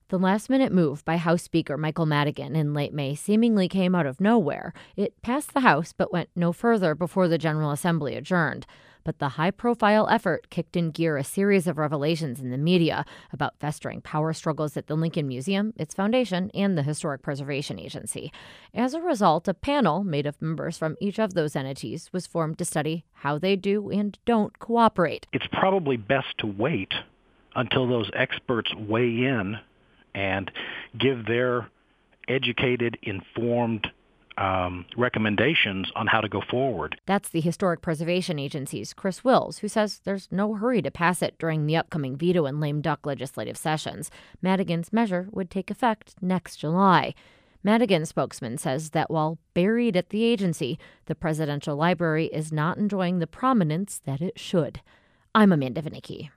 The last-minute move by House Speaker Michael Madigan in late May seemingly came out of nowhere. It passed the House but went no further before the General Assembly adjourned. But the high-profile effort kicked in gear a series of revelations in the media about festering power struggles at the Lincoln Museum, its foundation, and the Historic Preservation Agency. As a result, a panel made of members from each of those entities was formed to study how they do and don't cooperate. It's probably best to wait until those experts weigh in and give their educated, informed recommendations on how to go forward. That's the Historic Preservation Agency's Chris Wills, who says there's no hurry to pass it during the upcoming veto and lame duck legislative sessions. Madigan's measure would take effect next July. Madigan's spokesman says that while buried at the agency, the Presidential Library is not enjoying the prominence that it should. I'm Amanda Vinicky.